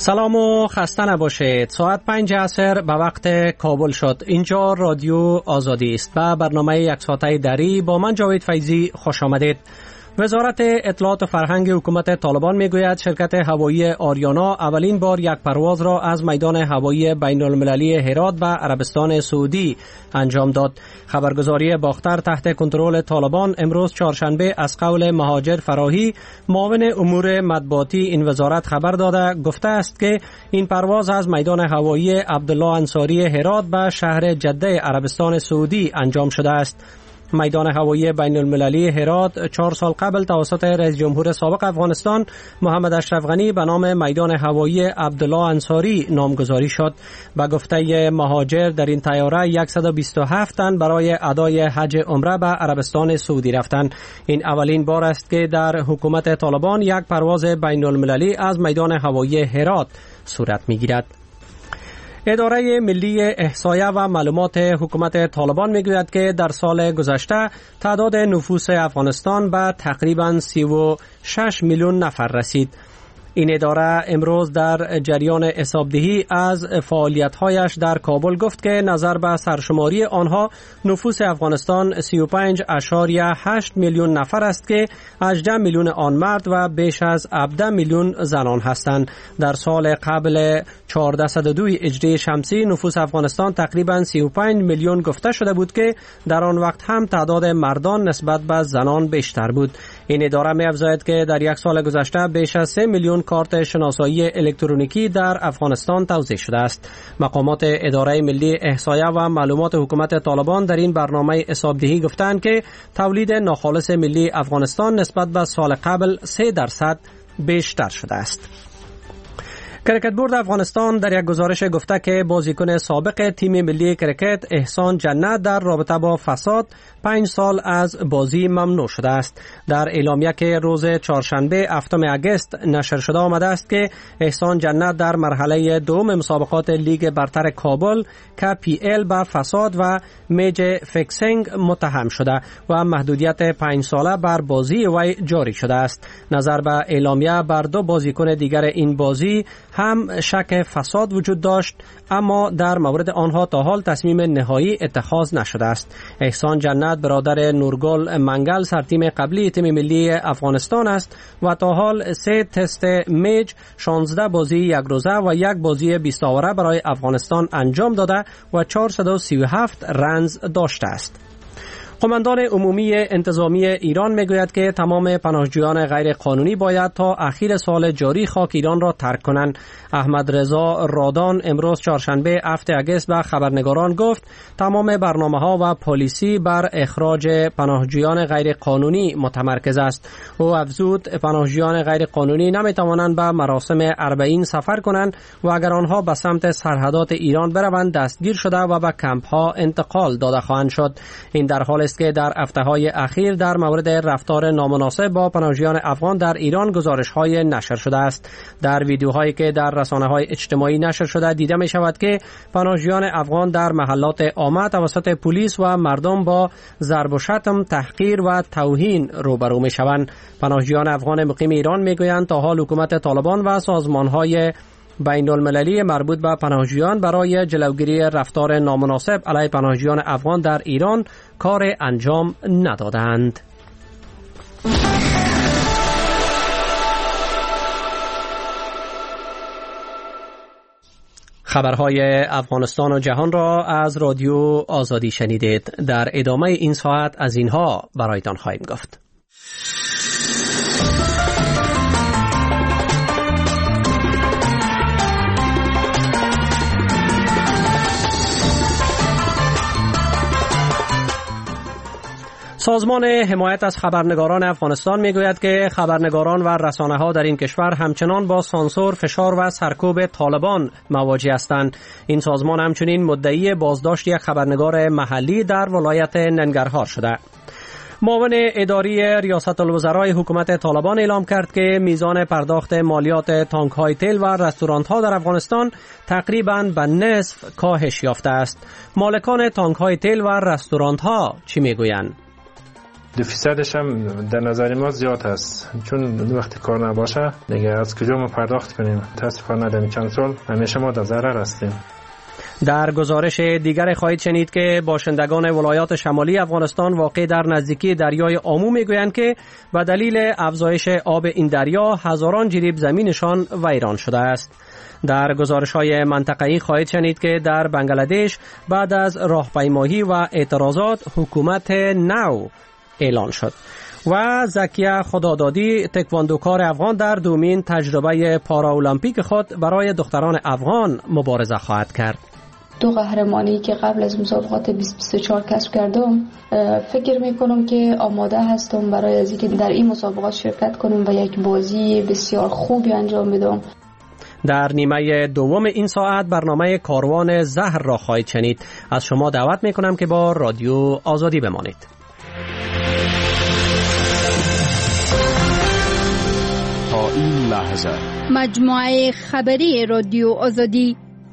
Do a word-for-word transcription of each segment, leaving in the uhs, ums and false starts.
سلام و خسته نباشید. ساعت پنج عصر به وقت کابل شد. اینجا رادیو آزادی است و برنامه یک ساعته دری با من جاوید فیضی خوش آمدید. وزارت اطلاعات و فرهنگ حکومت طالبان میگوید شرکت هوایی آریانا اولین بار یک پرواز را از میدان هوایی بین المللی هرات به عربستان سعودی انجام داد. خبرگزاری باختر تحت کنترل طالبان امروز چهارشنبه از قول مهاجر فراهی معاون امور مطبوعاتی این وزارت خبر داده گفته است که این پرواز از میدان هوایی عبدالله انصاری هرات به شهر جده عربستان سعودی انجام شده است. میدان هوایی بین المللی هرات چهار سال قبل توسط رئیس جمهور سابق افغانستان محمد اشرف غنی به نام میدان هوایی عبدالله انصاری نامگذاری شد. به گفته مهاجر در این طیاره صد و بیست و هفت تن برای ادای حج عمره به عربستان سعودی رفتند. این اولین بار است که در حکومت طالبان یک پرواز بین المللی از میدان هوایی هرات صورت میگیرد. اداره ملی احصایه و معلومات حکومت طالبان میگوید که در سال گذشته تعداد نفوس افغانستان به تقریباً سی و شش میلیون نفر رسید. این اداره امروز در جریان حسابدهی از فعالیت‌هایش در کابل گفت که نظر به سرشماری آنها نفوس افغانستان سی و پنج اشاریه هشت میلیون نفر است که هجده میلیون آن مرد و بیش از هفده میلیون زنان هستند. در سال قبل چهارصد و دو هجری شمسی نفوس افغانستان تقریباً سی و پنج میلیون گفته شده بود که در آن وقت هم تعداد مردان نسبت به زنان بیشتر بود. این اداره می‌افزاید که در یک سال گذشته بیش از سه میلیون کارت شناسایی الکترونیکی در افغانستان توزیع شده است. مقامات اداره ملی احصایه و معلومات حکومت طالبان در این برنامه حسابدهی گفتند که تولید ناخالص ملی افغانستان نسبت به سال قبل سه درصد بیشتر شده است. کرکت بورد افغانستان در یک گزارش گفته که بازیکن سابق تیم ملی کرکت احسان جنت در رابطه با فساد پنج سال از بازی ممنوع شده است. در اعلامیه که روز چهارشنبه هفتم اگست نشر شده آمده است که احسان جنت در مرحله دوم مسابقات لیگ برتر کابل که پی ال به فساد و میج فیکسینگ متهم شده و محدودیت پنج ساله بر بازی وی جاری شده است. نظر به اعلامیه بر دو بازیکن دیگر این بازی هم شک فساد وجود داشت، اما در مورد آنها تا حال تصمیم نهایی اتخاذ نشده است. احسان جنت برادر نورگل منگل سرتیم قبلی تیم ملی افغانستان است و تا حال سه تست میج، شانزده بازی یک روزه و یک بازی بیست آوره برای افغانستان انجام داده و چهارصد و سی و هفت رنز داشته است. قماندان عمومی انتظامی ایران میگوید که تمام پناهجویان غیر قانونی باید تا اخیر سال جاری خاک ایران را ترک کنند. احمد رضا رادان امروز چهارشنبه هفتم اگست به خبرنگاران گفت تمام برنامه‌ها و پالیسی بر اخراج پناهجویان غیر قانونی متمرکز است. او افزود پناهجویان غیر قانونی نمیتوانند به مراسم اربعین سفر کنند و اگر آنها به سمت سرحدات ایران بروند دستگیر شده و به کمپ‌ها انتقال داده خواهند شد. این در حال است که در هفته‌های اخیر در مورد رفتار نامناسب با پناهجویان افغان در ایران گزارش‌های نشر شده است. در ویدیوهایی که در رسانه‌های اجتماعی نشر شده دیده می شود که پناهجویان افغان در محلات عامه توسط پلیس و مردم با ضرب و شتم، تحقیر و توهین روبرو می شوند. پناهجویان افغان مقیم ایران می گویند تا حال حکومت طالبان و سازمان‌های بین المللی مربوط به پناهجویان برای جلوگیری رفتار نامناسب علیه پناهجویان افغان در ایران کار انجام ندادند. خبرهای افغانستان و جهان را از رادیو آزادی شنیدید. در ادامه این ساعت از اینها برایتان خواهیم گفت. سازمان حمایت از خبرنگاران افغانستان میگوید که خبرنگاران و رسانه‌ها در این کشور همچنان با سانسور، فشار و سرکوب طالبان مواجه هستند. این سازمان همچنین مدعی بازداشت یک خبرنگار محلی در ولایت ننگرهار شده. معاون اداری ریاست الوزرای حکومت طالبان اعلام کرد که میزان پرداخت مالیات تانک‌های تیل و رستوران‌ها در افغانستان تقریباً به نصف کاهش یافته است. مالکان تانک‌های تیل و رستوران‌ها چی میگویند؟ دو فیصدش هم در نظر ما زیاد است، چون وقتی کار نباشه دیگه از کجا ما پرداخت کنیم؟ متاسفانه در چند سال همیشه ما در ضرر هستیم. در گزارش دیگر خواهید شنید که باشندگان ولایات شمالی افغانستان واقع در نزدیکی دریای آمو میگویند که به دلیل افزایش آب این دریا هزاران جریب زمینشان ویران شده است. در گزارش‌های منطقه‌ای خواهید شنید که در بنگلادش بعد از راهپیمایی و اعتراضات حکومت نو اعلان شد و زکیه خدادادی تکواندوکار افغان در دومین تجربه پاراولمپیک خود برای دختران افغان مبارزه خواهد کرد. دو قهرمانی که قبل از مسابقات بیست بیست و چهار کسب کردم، فکر میکنم که آماده هستم برای از اینکه در این مسابقات شرکت کنم و یک بازی بسیار خوبی انجام بدم. در نیمه دوم این ساعت برنامه کاروان زهر را خواهید شنید. از شما دعوت میکنم که با رادیو آزادی بمانید. تا این لحظه مجموعه خبری رادیو آزادی.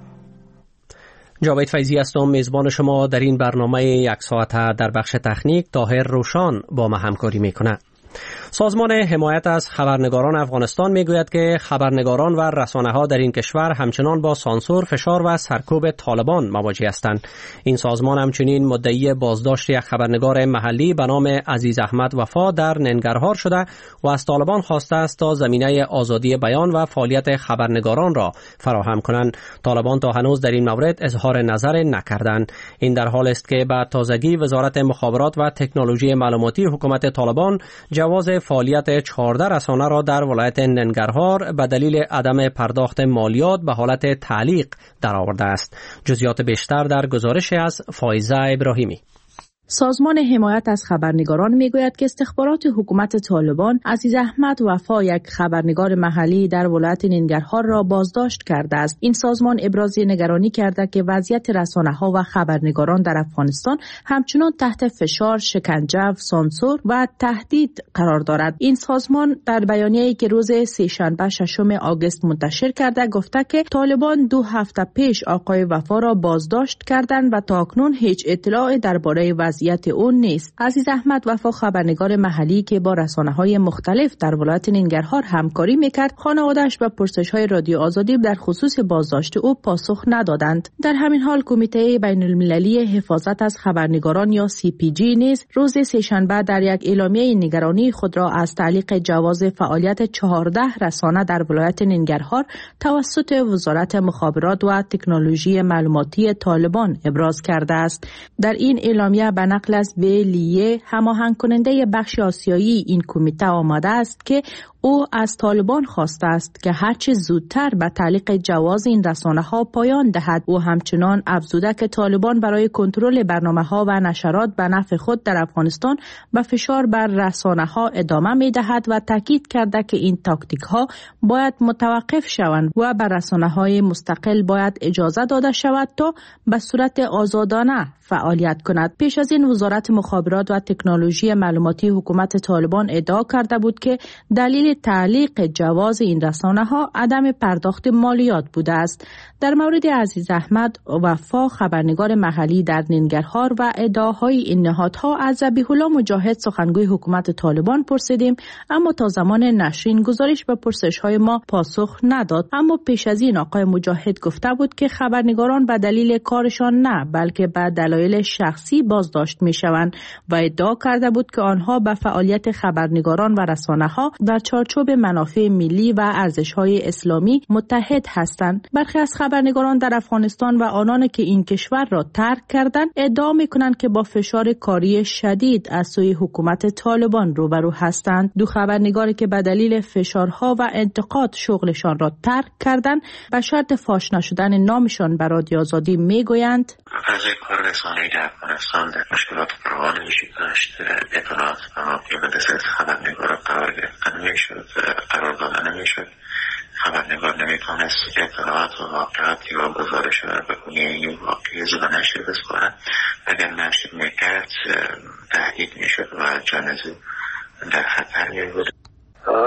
جاوید فیضی هستم، میزبان شما در این برنامه یک ساعته. در بخش تکنیک طاهر روشان با ما همکاری میکنه. سازمان حمایت از خبرنگاران افغانستان میگوید که خبرنگاران و رسانه‌ها در این کشور همچنان با سانسور، فشار و سرکوب طالبان مواجه هستند. این سازمان همچنین مدعی بازداشت یک خبرنگار محلی به نام عزیز احمد وفا در ننگرهار شده و از طالبان خواسته است تا زمینه آزادی بیان و فعالیت خبرنگاران را فراهم کنند. طالبان تا هنوز در این مورد اظهار نظر نکردند. این در حال است که به تازگی وزارت مخابرات و تکنولوژی معلوماتی حکومت طالبان جواز فعالیت چهارده رسانه را در ولایت ننگرهار به دلیل عدم پرداخت مالیات به حالت تعلیق درآورده است. جزئیات بیشتر در گزارش از فایزه ابراهیمی. سازمان حمایت از خبرنگاران میگوید که استخبارات حکومت طالبان عزیز احمد وفا، یک خبرنگار محلی در ولایت ننگرهار را بازداشت کرده است. این سازمان ابراز نگرانی کرده که وضعیت رسانه‌ها و خبرنگاران در افغانستان همچنان تحت فشار، شکنجه، سانسور و تهدید قرار دارد. این سازمان در بیانیه‌ای که روز سه‌شنبه ششم آگوست منتشر کرده گفته که طالبان دو هفته پیش آقای وفا را بازداشت کردند و تاکنون هیچ اطلاعی درباره وضعیت اون نیست. عزیز احمد وفا خبرنگار محلی که با رسانه‌های مختلف در ولایت ننگرهار همکاری میکرد، خانواده‌اش به پرسش‌های رادیو آزادی در خصوص بازداشت او پاسخ ندادند. در همین حال کمیته بین‌المللی حفاظت از خبرنگاران یا سی پی جی نیز روز سه‌شنبه در یک اعلامیه نگرانی خود را از تعلیق جواز فعالیت چهارده رسانه در ولایت ننگرهار توسط وزارت مخابرات و تکنولوژی معلوماتی طالبان ابراز کرده است. در این اعلامیه به نقل از بیلیه هماهنگ کننده بخش آسیایی این کمیته آمده است که او از طالبان خواسته است که هرچه زودتر به تعلیق جواز این رسانه‌ها پایان دهد. او همچنان افزوده که طالبان برای کنترل برنامه‌ها و نشرات به نفع خود در افغانستان به فشار بر رسانه‌ها ادامه می‌دهد و تاکید کرده که این تاکتیک‌ها باید متوقف شوند و بر رسانه‌های مستقل باید اجازه داده شود تا به صورت آزادانه فعالیت کند. پیش از این وزارت مخابرات و تکنولوژی معلوماتی حکومت طالبان ادعا کرده بود که دلیل تعلیق جواز این رسانه‌ها عدم پرداخت مالیات بوده است. در مورد عزیز احمد وفا خبرنگار محلی در ننگرهار و ادعاهای این نهادها از ذبیح الله مجاهد سخنگوی حکومت طالبان پرسیدیم، اما تا زمان نشرین گزارش به پرسش‌های ما پاسخ نداد. اما پیش از این آقای مجاهد گفته بود که خبرنگاران به دلیل کارشان نه بلکه به دلایل شخصی بازداشت می‌شوند و ادعا کرده بود که آنها به فعالیت خبرنگاران و رسانه‌ها در چارچوب منافع ملی و ارزش‌های اسلامی متحد هستند. برخی از خبرنگاران در افغانستان و آنان که این کشور را ترک کردند ادعا می‌کنند که با فشار کاری شدید از سوی حکومت طالبان روبرو هستند. دو خبرنگاری که به دلیل فشارها و انتقاد شغلشان را ترک کردند به شرط فاش نشدن نامشان به رادیو آزادی میگویند: از کار رسانه‌ای در افغانستان در مشکلات فراوانی وجود داشت. اطلاعات منافع به دست خبرنگاران قرار گرفتن نمی‌شد، قرار دادن نمی‌شد. خبرنگار نمیتونست اطلاعات و واقعاتی و گزارش را به گونه این واقعی زبان نشر بسپارد. اگر نشر میکرد تهدید میشد و جان او در خطر میبود.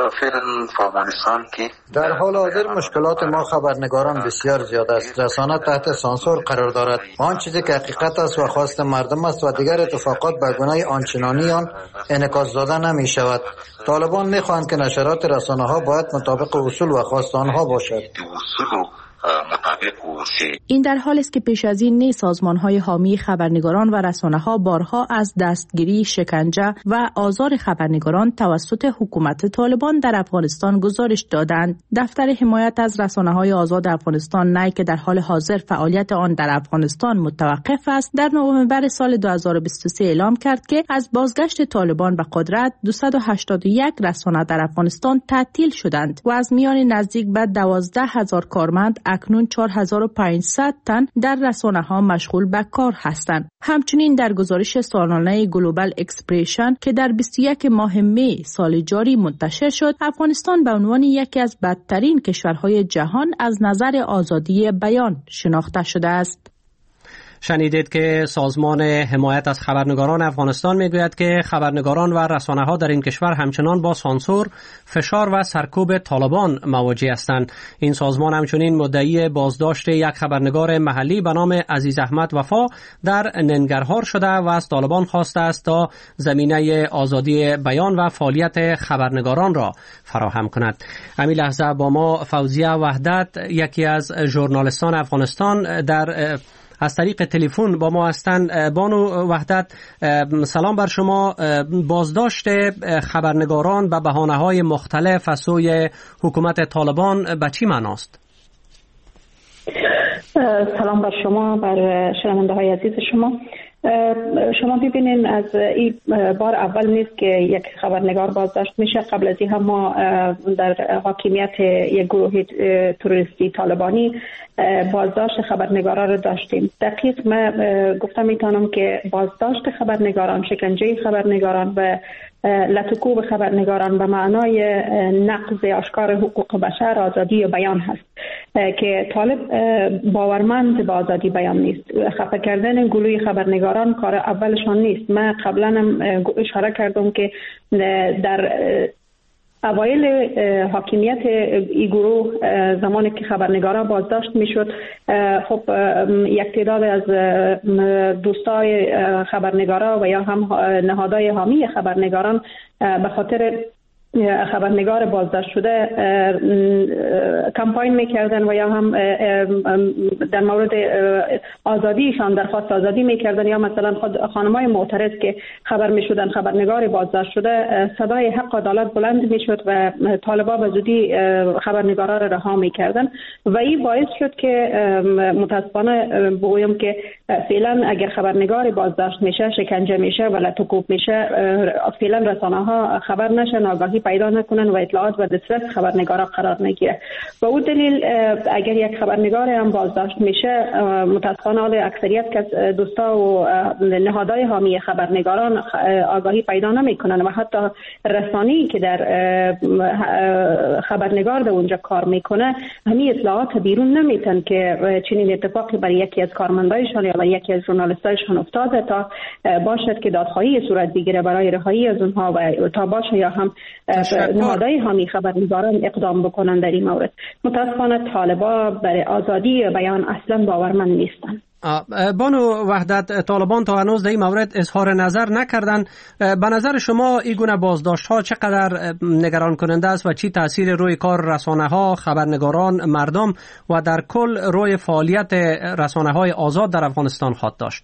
فعلا في افغانستان که در حال حاضر مشکلات ما خبرنگاران بسیار زیاد است. رسانه تحت سانسور قرار دارد. آن چیزی که حقیقت است و خواست مردم است و دیگر اتفاقات به گونه آنچنانی آن انعکاس داده نمی شود. طالبان می خواهند که نشرات رسانه ها باید مطابق اصول و خواست آنها باشد. این در حالی است که پیش از این نیز سازمان‌های حامی خبرنگاران و رسانه‌ها بارها از دستگیری، شکنجه و آزار خبرنگاران توسط حکومت طالبان در افغانستان گزارش دادند. دفتر حمایت از رسانه‌های آزاد افغانستان نای که در حال حاضر فعالیت آن در افغانستان متوقف است، در نوامبر سال دو هزار و بیست و سه اعلام کرد که از بازگشت طالبان به قدرت دویست و هشتاد و یک رسانه در افغانستان تعطیل شدند و از میان نزدیک به دوازده هزار کارمند اکنون چهار هزار و پانصد تن در رسانه‌ها مشغول به کار هستند. همچنین در گزارش سالانه گلوبال اکسپرشن که در بیست و یک ماه می سال جاری منتشر شد، افغانستان به عنوان یکی از بدترین کشورهای جهان از نظر آزادی بیان شناخته شده است. شنیدید که سازمان حمایت از خبرنگاران افغانستان میگوید که خبرنگاران و رسانه‌ها در این کشور همچنان با سانسور، فشار و سرکوب طالبان مواجه هستند. این سازمان همچنین مدعی بازداشت یک خبرنگار محلی به نام عزیز احمد وفا در ننگرهار شده و از طالبان خواسته است تا زمینه آزادی بیان و فعالیت خبرنگاران را فراهم کند. همین لحظه با ما فوزیه وحدت، یکی از ژورنالیستان افغانستان، در از طریق تلفن با ما هستند. بانو وحدت، سلام بر شما. بازداشت خبرنگاران به بهانه‌های مختلف از سوی حکومت طالبان به چی معناست؟ سلام بر شما، بر شنونده‌های عزیز شما. شما ببینین از این بار اول نیست که یک خبرنگار بازداشت میشه. قبل از این هم ما در حاکمیت یک گروه تروریستی طالبانی بازداشت خبرنگارا رو داشتیم. دقیق من گفتم میتونم که بازداشت خبرنگاران، شکنجه خبرنگاران و لطکوب خبرنگاران به معنای نقض آشکار حقوق بشر، آزادی بیان هست که طالب باورمند به آزادی بیان نیست. خفه کردن گروه خبرنگاران کار اولشان نیست. من قبلا هم اشاره کردم که در اوایل حاکمیت این گروه زمانی که خبرنگاران بازداشت میشد، خب یک تعداد از دوستای خبرنگارا و یا هم نهادهای حامی خبرنگاران به خاطر خبرنگار بازداشت شده کمپاین میکردن و یا هم در مورد آزادیشان درخواست آزادی میکردن، یا مثلا خود خانمای معترض که خبر میشدن خبرنگار بازداشت شده صدای حق عدالت بلند میشد و طالبا به زودی خبرنگارا را رها میکردن و این باعث شد که متاسفانه بگویم که فعلا اگر خبرنگار بازداشت میشه، شکنجه میشه و لطکوب میشه، فعلا رسانه ها خبر نشن، آگاهی پیدا نکنن و اطلاعات و دسترس خبرنگارا قرار نگیره. و اون دلیل اگر یک خبرنگار هم بازداشت میشه، متاسفانه اکثریت که دوستا و نهادهای حامی خبرنگاران آگاهی پیدا نمیکنن و حتی رسانه‌ای که در خبرنگار در اونجا کار میکنه همین اطلاعات بیرون نمیتن که چنین اتفاقی برای یکی از کارمندایشان یا برای یکی از ژورنالیستایشان افتاده تا باشد که دادخواهی صورت بگیره برای رهایی از اونها و تا باشه یا هم نهادهای حامی خبرنگاران اقدام بکنن در این مورد. متاسفانه طالبا برای آزادی بیان اصلا باورمند نیستن. بانو وحدت، طالبان تا هنوز در این مورد اظهار نظر نکردن. به نظر شما این گونه بازداشت ها چقدر نگران کننده است و چی تاثیر روی کار رسانه ها، خبرنگاران، مردم و در کل روی فعالیت رسانه های آزاد در افغانستان خواهد داشت؟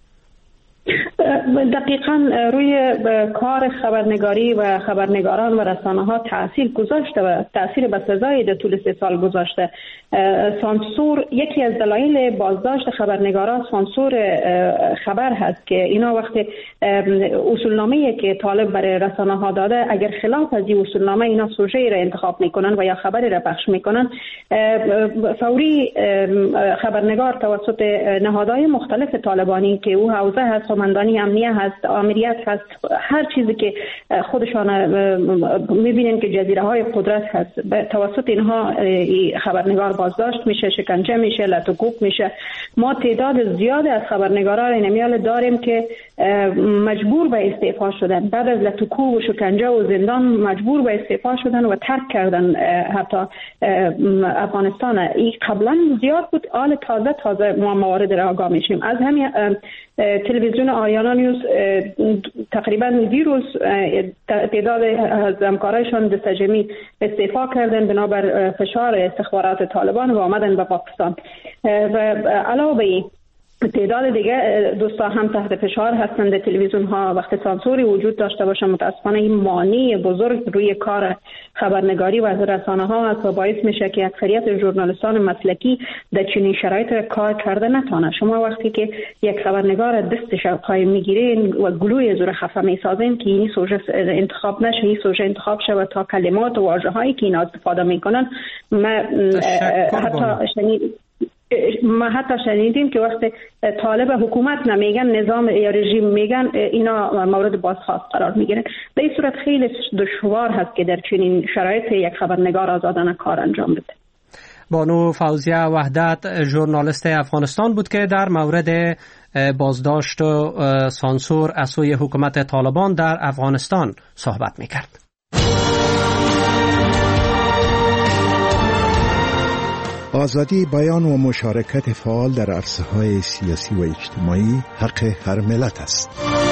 دقیقاً روی کار خبرنگاری و خبرنگاران و رسانه ها تاثیر گذاشته و تاثیر بسزایی در طول سه سال گذاشته. سانسور یکی از دلایل بازداشت خبرنگاران سانسور خبر هست که اینا وقتی اصولنامه‌ای که طالب برای رسانه ها داده اگر خلاف از این اصولنامه اینا سوژه را انتخاب میکنن و یا خبری را پخش میکنن، فوری خبرنگار توسط نهادهای مختلف طالبانی که او حوزه هست قماندانی امنیه هست، آمریت هست، هر چیزی که خودشان میبینن که جزیره های قدرت هست، به توسط اینها خبرنگار بازداشت میشه، شکنجه میشه، لطوکوب میشه. ما تعداد زیاد از خبرنگاران اینمیال داریم که مجبور به استعفا شدن، بعد از لطوکوب و شکنجه و زندان مجبور به استعفا شدن و ترک کردن حتی افغانستان. این قبلا زیاد بود، آل تازه تازه ما موارد را آگاه میشیم. از همین تلویزیون آریانا نیوز تقریبا دیروز تعداد از همکارایشان دستجمی استعفا کردن بنابر فشار استخبارات طالبان و آمدن به پاکستان. و علاوه بر این تعداد دیگه دوستا هم تحت فشار هستند. تلویزیون ها وقتی سانسوری وجود داشته باشه متاسفانه این مانع بزرگ روی کار خبرنگاری و رسانه ها هست و باعث میشه که اکثریت ژورنالیستان مسلکی در چنین شرایط کار کرده نتونه. شما وقتی که یک خبرنگار دستش پای میگیرین و گلوی زور خفه میسازین که این سوژه انتخاب نشه، این سوژه انتخاب شه و تا کلمات و واژه هایی که اینا استفاده میکنن ما حتی شنید ما حتی شنیدیم که وقتی طالب حکومت نمیگن، نظام یا رژیم میگن، اینا مورد بازخواست قرار میگیرن. به این صورت خیلی دشوار هست که در چنین شرایط یک خبرنگار آزادانه کار انجام بده. بانو فوزیه وحدت ژورنالیست افغانستان بود که در مورد بازداشت و سانسور از سوی حکومت طالبان در افغانستان صحبت میکرد. آزادی بیان و مشارکت فعال در عرصه‌های سیاسی و اجتماعی حق هر ملت است.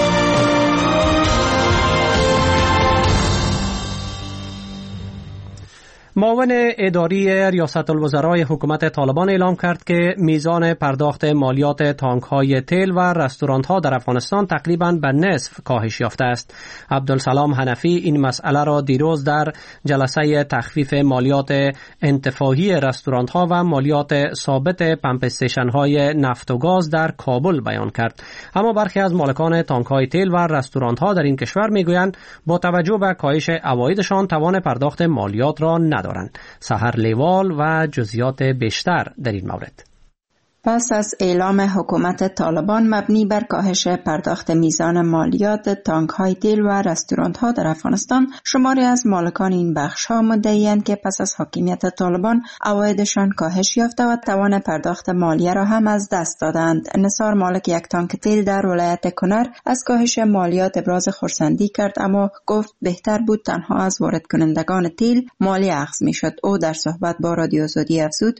معاون اداری ریاست الوزرای حکومت طالبان اعلام کرد که میزان پرداخت مالیات تانک‌های تیل و رستوران‌ها در افغانستان تقریباً به نصف کاهش یافته است. عبدالسلام حنفی این مسئله را دیروز در جلسه تخفیف مالیات انتفاعی رستوران‌ها و مالیات ثابت پمپ استیشن‌های نفت و گاز در کابل بیان کرد. اما برخی از مالکان تانک‌های تیل و رستوران‌ها در این کشور میگویند با توجه به کاهش عوایدشان توان پرداخت مالیات را ندارند. سحر لیوال و جزئیات بیشتر در این مورد. پس از اعلام حکومت طالبان مبنی بر کاهش پرداخت میزان مالیات تانک‌های تیل و رستوران‌ها در افغانستان، شماری از مالکان این بخش‌ها مدعی‌اند که پس از حاکمیت طالبان عوایدشان کاهش یافته و توان پرداخت مالیه را هم از دست دادند. نثار مالک یک تانک تیل در ولایت کنر از کاهش مالیات ابراز خرسندی کرد، اما گفت بهتر بود تنها از وارد کنندگان تیل مالیه اخذ می‌شد. او در صحبت با رادیو آزادی افزود: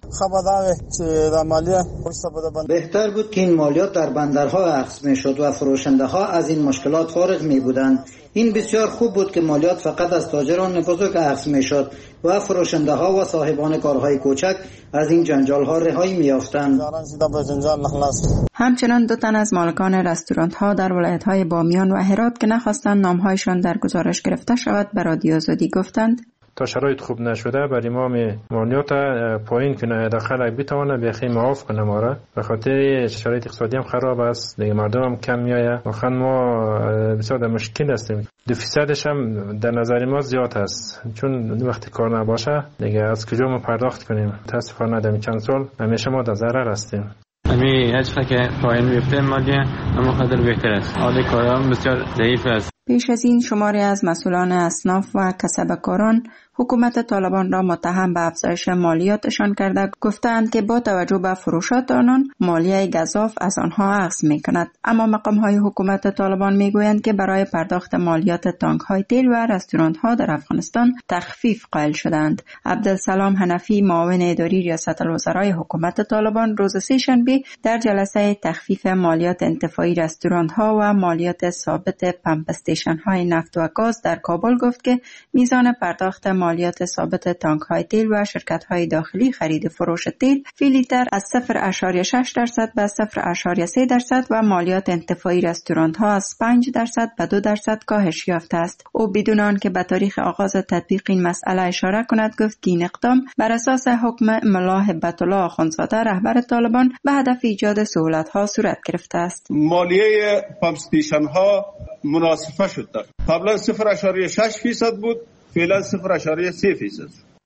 بهتر بود که این مالیات در بندرها اخذ میشد و فروشنده ها از این مشکلات فارغ می بودند. این بسیار خوب بود که مالیات فقط از تاجران بزرگ اخذ میشد و فروشنده ها و صاحبان کارهای کوچک از این جنجال ها رهایی می یافتند. همچنان دو تن از مالکان رستوران ها در ولایت های بامیان و هرات که نخواستند نامهایشان در گزارش گرفته شود به رادیو آزادی گفتند تا شرایط خوب نشده بر امام مالیات پایین کنه، داخل بتونه بخی معاف کنه ما را، به خاطر شرایط اقتصادی هم خراب است دیگه، مردم هم کم میایه، واقعا ما بسیار در مشکل هستیم. دو فیصدش هم در نظر ما زیاد است، چون وقتی کار نباشه دیگه از کجا ما پرداخت کنیم؟ متاسفانه در چند سال همیشه ما در ضرر هستیم. امی هیچ که پایین بیفته مالیه اما خاطر بهتر است، حال کارام بسیار ضعیف است. پیش از این شماری از مسئولان اصناف و کسبکاران حکومت طالبان را متهم به افزایش مالیاتشان کرده گفتند که با توجه به فروشات آنان مالیه گزاف از آنها اخذ می‌کند. اما مقام‌های حکومت طالبان می‌گویند که برای پرداخت مالیات تانک‌های تیل و رستوران‌ها در افغانستان تخفیف قائل شدند. عبدالسلام حنفی معاون اداری ریاست الوزرای حکومت طالبان روز سه‌شنبه در جلسه تخفیف مالیات انتفاعی رستوران‌ها و مالیات ثابت پمپ استیشن‌های نفت و گاز در کابل گفت که میزان پرداخت مالیات ثابت تانک‌های تیل و شرکت‌های داخلی خرید فروش تیل فی لیتر از صفر ممیز شش درصد به صفر ممیز سه درصد و مالیات انتفاعی رستوران‌ها از پنج درصد به دو درصد کاهش یافته است. او بدون آنکه به تاریخ آغاز تطبیق این مسئله اشاره کند گفت که این اقدام بر اساس حکم ملا هبت الله آخوندزاده رهبر طالبان به هدف ایجاد سهولت‌ها صورت گرفته است. مالیه پمپ استیشن‌ها مناسبه شد. قبلا صفر ممیز شش درصد بود، فعلا صفر ممیز سه درصد.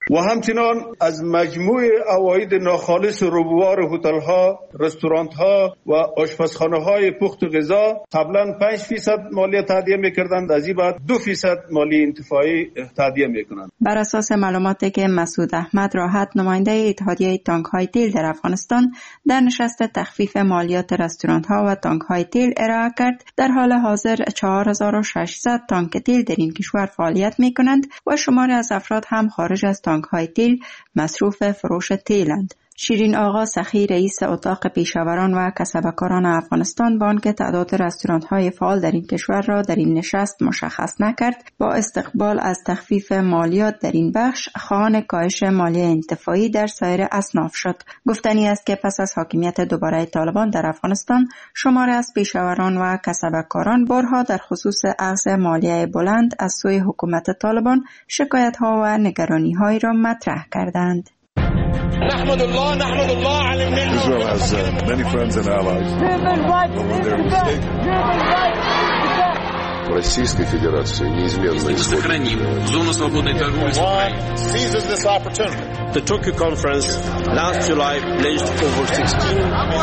و همچنان از مجموع عواید ناخالص ربوار هتل‌ها، رستوران‌ها و آشپزخانه‌های پخت غذا قبلا پنج درصد مالیه تادیه می‌کردند، از این بعد دو درصد مالیه انتفاعی تادیه می‌کنند. بر اساس معلوماتی که مسعود احمد راحت نماینده اتحادیه تانک‌های تیل در افغانستان در نشست تخفیف مالیات رستوران‌ها و تانک‌های تیل ارائه کرد، در حال حاضر چهار هزار و ششصد تانک تیل در این کشور فعالیت می‌کنند و شماری از افراد هم خارج از تانک‌های تیل مصروف فروش تیلند. شیرین آقا سخی رئیس اتاق پیشاوران و کسبکاران افغانستان با آنکه تعداد رستوران‌های فعال در این کشور را در این نشست مشخص نکرد، با استقبال از تخفیف مالیات در این بخش خواهان کاهش مالیه انتفاعی در سایر اصناف شد. گفتنی است که پس از حاکمیت دوباره طالبان در افغانستان، شماری از پیشاوران و کسبکاران بارها در خصوص اخذ مالیه بلند از سوی حکومت طالبان شکایت‌ها و نگرانی‌هایی را مطرح کردند. نحمد الله نحمد الله على النعمة. Israel has uh, many friends and allies. Российской Федерации неизменно сохраним зону свободной торговли с Украиной. Seizes this opportunity. The Tokyo conference last July pledged over sixteen.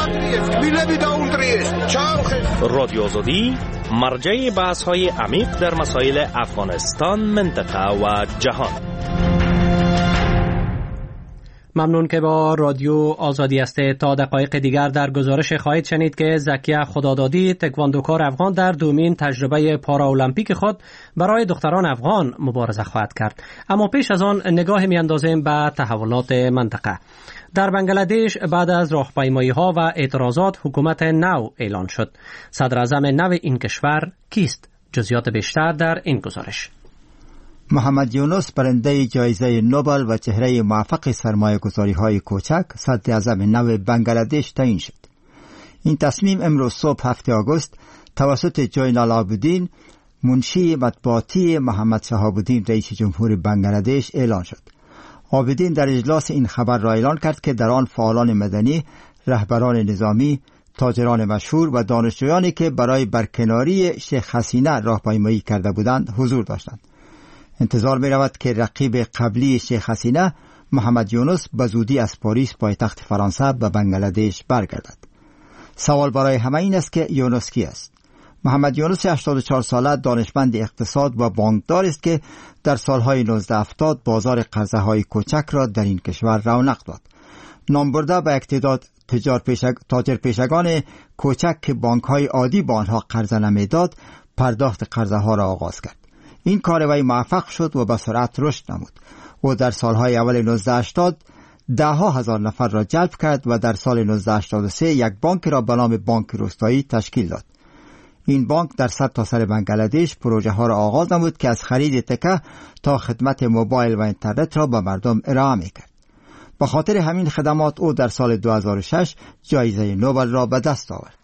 رادیو آزادی مرجع بحث‌های عمیق در مسائل افغانستان، منطقه و جهان. ممنون که با رادیو آزادی است. تا دقایق دیگر در گزارش خواهید شنید که زکیه خدادادی تکواندوکار افغان در دومین تجربه پاراولمپیک خود برای دختران افغان مبارزه خواهد کرد. اما پیش از آن نگاه میاندازیم به تحولات منطقه. در بنگلادش بعد از راهپیمایی ها و اعتراضات حکومت نو اعلان شد. صدر اعظم نو این کشور کیست؟ جزئیات بیشتر در این گزارش. محمد یونس برنده جایزه نوبل و چهره موفق سرمایه‌گذاری‌های کوچک صدر اعظم نو بنگلادش تعیین شد. این تصمیم امروز صبح هفتم آگوست توسط جوینال عابدین منشی مطبوعاتی محمد شهاب الدین رئیس جمهور بنگلادش اعلان شد. عابدین در اجلاس این خبر را اعلان کرد که در آن فعالان مدنی، رهبران نظامی، تاجران مشهور و دانشجویانی که برای برکناری شیخ حسینه راهپیمایی کرده بودند حضور داشتند. انتظار می رود که رقیب قبلی شیخ حسینه محمد یونس به زودی از پاریس پایتخت فرانسه به بنگلادش برگردد. سوال برای همه این است که یونس کی است؟ محمد یونس هشتاد و چهار ساله دانشمند اقتصاد و بانکدار است که در سالهای نوزده هفتاد بازار قرضه های کوچک را در این کشور رونق داد. نام برده به یک تعداد تاجر پیشگان کوچک که بانک های عادی با آنها قرضه نمیداد پرداخت قرضه ها را آغاز کرد. این کار وی موفق شد و به سرعت رشد نمود. او در سالهای اول نوزده هشتاد ده ها هزار نفر را جلب کرد و در سال نوزده هشتاد و سه یک بانک را به نام بانک روستایی تشکیل داد. این بانک در صد تا سر بنگلادش پروژه ها را آغاز نمود که از خرید تکه تا خدمت موبایل و اینترنت را به مردم ارائه میکرد. به خاطر همین خدمات او در سال دو هزار و شش جایزه نوبل را به دست آورد.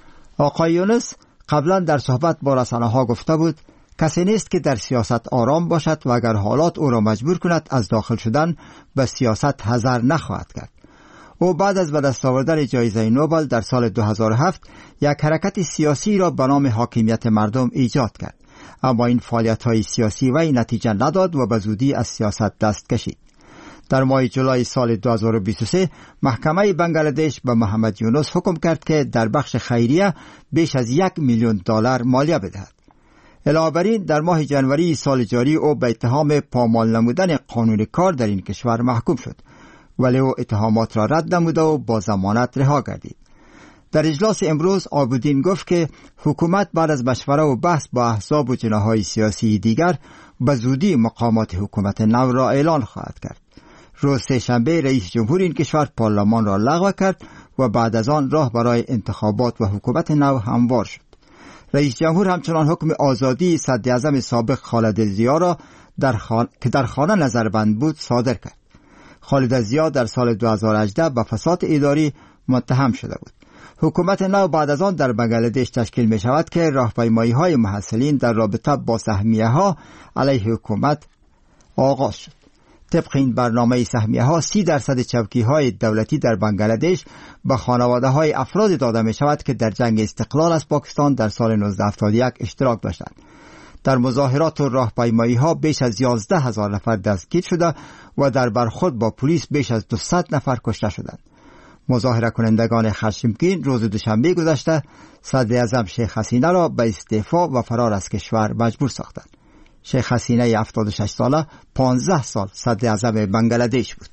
آقای یونس قبلا در صحبت با رسانه‌ها گفته بود کسی نیست که در سیاست آرام باشد و اگر حالات او را مجبور کند از داخل شدن به سیاست حذر نخواهد کرد. او بعد از به دست آوردن جایزه نوبل در سال دو هزار و هفت یک حرکت سیاسی را به نام حاکمیت مردم ایجاد کرد، اما این فعالیت‌های سیاسی وی نتیجه نداد و به زودی از سیاست دست کشید. در ماه جولای سال دو هزار و بیست و سه محکمه بنگلادش به محمد یونس حکم کرد که در بخش خیریه بیش از یک میلیون دلار مالیه بدهد. علاوه بر این در ماه جنوری سال جاری او به اتهام پامال نمودن قانون کار در این کشور محکوم شد، ولی او اتهامات را رد نموده و با ضمانت رها گردید. در اجلاس امروز عابدین گفت که حکومت بعد از مشوره و بحث با احزاب و جناح‌های سیاسی دیگر به زودی مقامات حکومت نو را اعلان خواهد کرد. روز سه‌شنبه رئیس جمهور این کشور پارلمان را لغو کرد و بعد از آن راه برای انتخابات و حکومت نو هموار شد. رئیس جمهور همچنان حکم آزادی صدر اعظم سابق خالد ضیا را در خان... که در خانه نظربند بود صادر کرد. خالد ضیا در سال دو هزار و هجده به فساد اداری متهم شده بود. حکومت نو بعد از آن در بنگلادش تشکیل می شود که راهپیمایی های محصلین در رابطه با سهمیه ها علیه حکومت آغاز شد. طبق این برنامه سهمیه ها سی درصد چوکی های دولتی در بنگلادش به خانواده های افراد داده می شود که در جنگ استقلال از پاکستان در سال نوزده هفتاد و یک اشتراک داشتند. در مظاهرات و راهپیمایی ها بیش از یازده هزار نفر دستگیر شده و در برخورد با پلیس بیش از دویست نفر کشته شدند. مظاهره کنندگان خشمگین روز دوشنبه گذشته صدر اعظم شیخ حسینه را به استعفا و فرار از کشور مجبور ساختند. شیخ حسینه هفتاد و شش ساله پانزده سال صدر اعظم بنگلادش بود.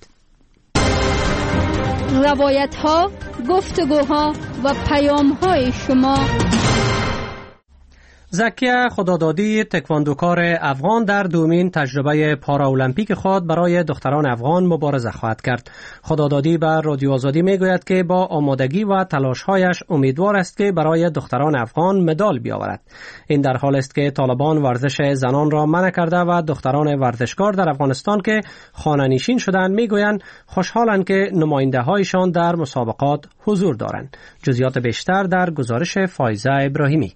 روایت ها، گفتگوها و پیام های شما. زکیه خدادادی تکواندوکار افغان در دومین تجربه پارا المپیک خود برای دختران افغان مبارزه خواهد کرد. خدادادی به رادیو آزادی میگوید که با آمادگی و تلاش‌هایش امیدوار است که برای دختران افغان مدال بیاورد. این در حال است که طالبان ورزش زنان را منع کرده و دختران ورزشکار در افغانستان که خانه‌نشین شدند میگویند خوشحالند که نماینده‌هایشان در مسابقات حضور دارند. جزئیات بیشتر در گزارش فایزه ابراهیمی.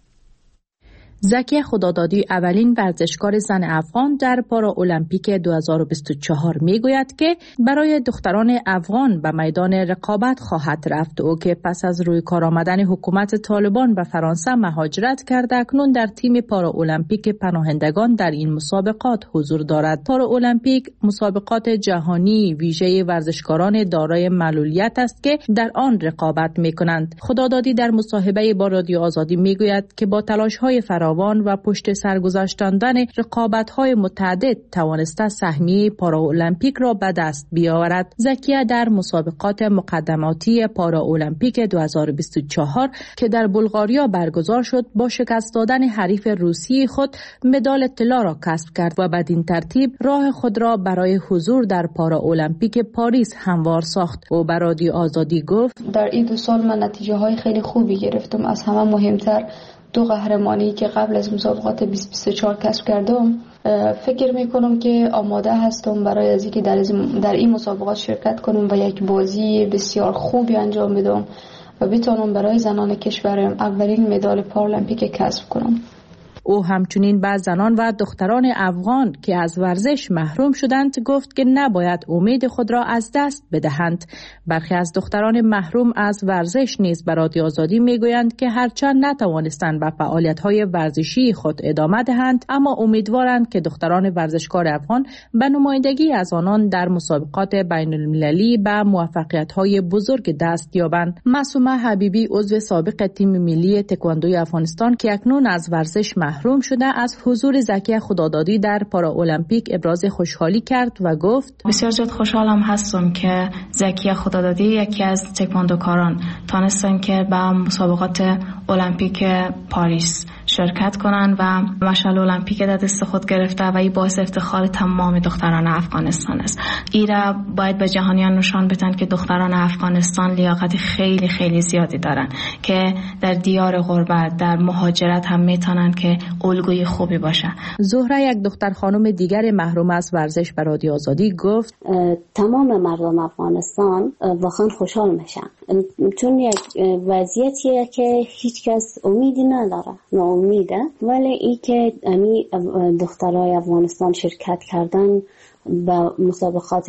زکیه خدادادی اولین ورزشکار زن افغان در پارا المپیک دو هزار و بیست و چهار میگوید که برای دختران افغان به میدان رقابت خواهد رفت. او که پس از روی کار آمدن حکومت طالبان به فرانسه مهاجرت کرده اکنون در تیم پارا المپیک پناهندگان در این مسابقات حضور دارد. پارا المپیک مسابقات جهانی ویژه ورزشکاران دارای معلولیت است که در آن رقابت میکنند. خدادادی در مصاحبه با رادیو آزادی میگوید که با تلاش‌های فراوان و پشت سر گذاشتن رقابت‌های متعدد توانسته سهمیه پارا المپیک را به دست بیاورد. زکیه در مسابقات مقدماتی پارا المپیک دو هزار و بیست و چهار که در بلغاریا برگزار شد با شکست دادن حریف روسی خود مدال طلا را کسب کرد و بدین ترتیب راه خود را برای حضور در پارا المپیک پاریس هموار ساخت. او به رادیو آزادی گفت در این دو سال من نتیجه های خیلی خوبی گرفتم. از همه مهمتر دو قهرمانی که قبل از مسابقات بیست بیست و چهار کسب کردم. فکر میکنم که آماده هستم برای از اینکه در در این مسابقات شرکت کنم و یک بازی بسیار خوبی انجام بدم و بتونم برای زنان کشورم اولین مدال پارالمپیک کسب کنم. او همچنین به زنان و دختران افغان که از ورزش محروم شدند گفت که نباید امید خود را از دست بدهند. برخی از دختران محروم از ورزش نیز به رادیو آزادی میگویند که هرچند نتوانستند به فعالیت‌های ورزشی خود ادامه دهند اما امیدوارند که دختران ورزشکار افغان به نمایندگی از آنان در مسابقات بین المللی به موفقیت‌های بزرگ دست یابند. معصومه حبیبی عضو سابق تیم ملی تکواندوی افغانستان که اکنون از ورزش محروم شده از حضور زکیه خدادادی در پارا المپیک ابراز خوشحالی کرد و گفت بسیار زیاد خوشحالم هستم که زکیه خدادادی یکی از تکواندوکاران تانستن که به مسابقات المپیک پاریس شرکت کنند و مشعل المپیک در دست خود گرفته و این باعث افتخار تمام دختران افغانستان است. ایرا باید به جهانیان نشان بدن که دختران افغانستان لیاقت خیلی خیلی زیادی دارن که در دیار غربت در مهاجرت هم میتونن که الگوی خوبی باشه. زهره یک دختر خانم دیگر محروم از ورزش به رادیو آزادی گفت تمام مردم افغانستان واقعا خوشحال میشن چون یک وضعیتیه که هیچ کس امیدی نداره، ناامیده، ولی ای که امی دخترای افغانستان شرکت کردن به مسابقات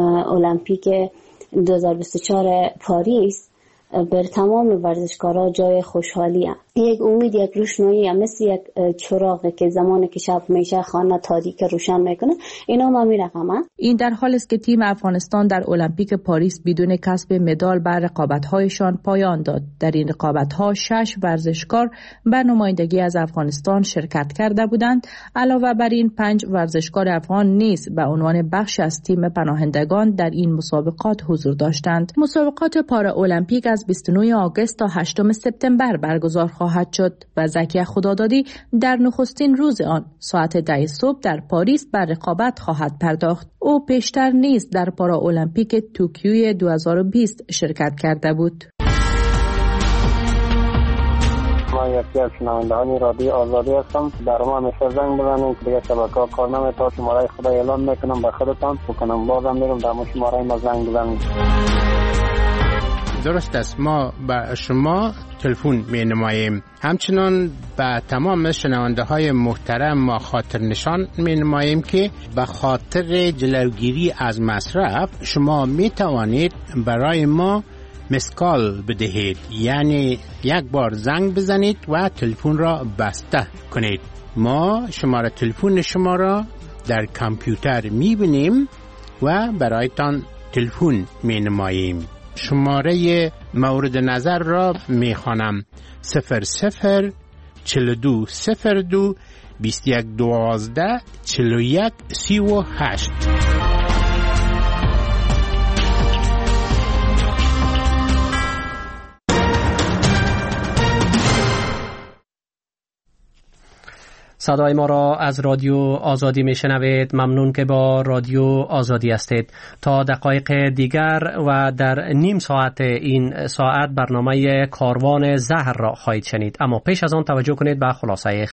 المپیک دو هزار و بیست و چهار پاریس بر تمام ورزشکارا جای خوشحالی هم. یک امید، یک روشنایی هم، مثل یک چراغی که زمانی که شب میشه خانه تاریک روشن میکنه، اینا هم همین رقم هست. این در حال است که تیم افغانستان در المپیک پاریس بدون کسب مدال بر رقابت‌هایشان پایان داد. در این رقابت‌ها شش ورزشکار به نمایندگی از افغانستان شرکت کرده بودند. علاوه بر این پنج ورزشکار افغان نیز به عنوان بخش از تیم پناهندگان در این مسابقات حضور داشتند. مسابقات پارا المپیک از بیست و نه آگوست تا هشتم سپتامبر برگزار خواهد شد و زکیه خدادادی در نخستین روز آن ساعت ده صبح در پاریس بر رقابت خواهد پرداخت. او پیشتر نیز در پارا المپیک توکیوی دو هزار و بیست شرکت کرده بود. ما یکی از شنوندگان رادیو آزادی هستم. در ما همیشه زنگ بزنید که دیگه شبکه‌ها کار نمی‌کنه. شماره خدا اعلام میکنم به خودتان بکنم بازم میرم در ما شماره ما زنگ بزنید. درست است، ما به شما تلفن می نماییم. همچنان به تمام شنونده های محترم ما خاطر نشان می نماییم که به خاطر جلوگیری از مصرف شما می توانید برای ما مسکال بدهید، یعنی یک بار زنگ بزنید و تلفن را بسته کنید. ما شماره تلفن شما را در کامپیوتر میبینیم و برایتان تلفن مینماییم. شماره مورد نظر را میخوانم: صفر صفر چل دو صفر دو بیست یک دوازده چل یک سی و هشت. صدای ما را از رادیو آزادی میشنوید. ممنون که با رادیو آزادی هستید. تا دقایق دیگر و در نیم ساعت این ساعت برنامه کاروان زهر را خواهید شنید، اما پیش از آن توجه کنید به خلاصه